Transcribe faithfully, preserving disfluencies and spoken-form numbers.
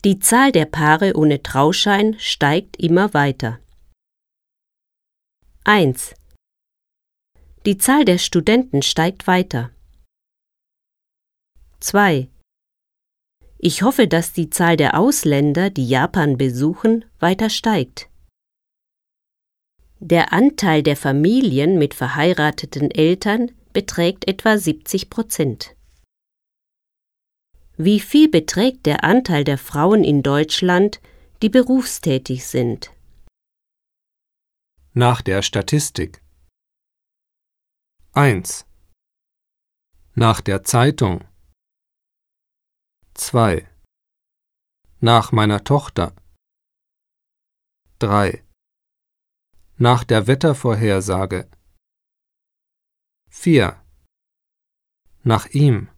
Die Zahl der Paare ohne Trauschein steigt immer weiter. eins. Die Zahl der Studenten steigt weiter. zwei. Ich hoffe, dass die Zahl der Ausländer, die Japan besuchen, weiter steigt. Der Anteil der Familien mit verheirateten Eltern beträgt etwa siebzig Prozent. Wie viel beträgt der Anteil der Frauen in Deutschland, die berufstätig sind? Nach der Statistik. eins. Nach der Zeitung. zwei. Nach meiner Tochter. drei. Nach der Wettervorhersage. vier. Nach ihm.